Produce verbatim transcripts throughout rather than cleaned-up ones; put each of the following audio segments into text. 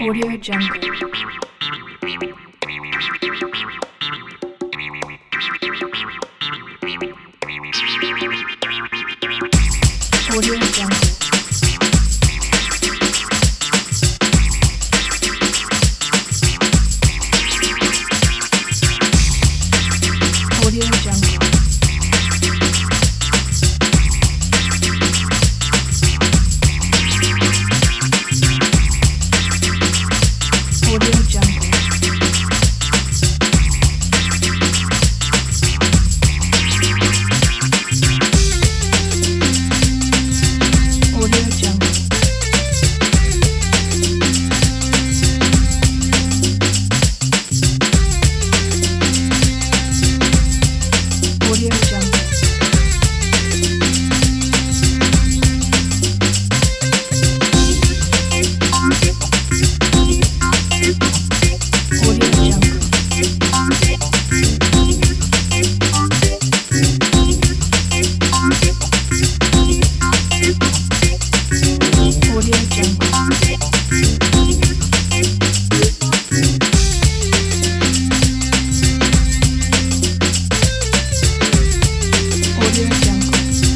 Audio Jungle. Audio Jungle. Audio Jungle. Audio Jungle. Audio Jungle. Audio Jungle. Audio Jungle. Audio Jungle. Audio Jungle.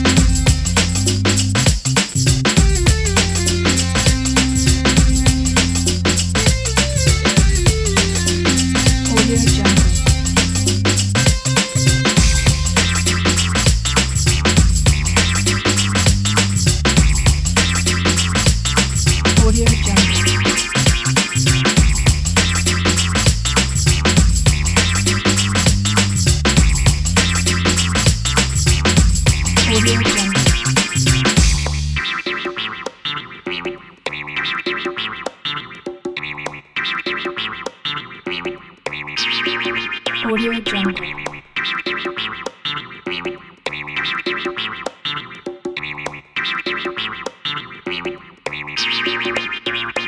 Audio Jungle. Audio Jungle. Audio Jungle. Audio Jungle.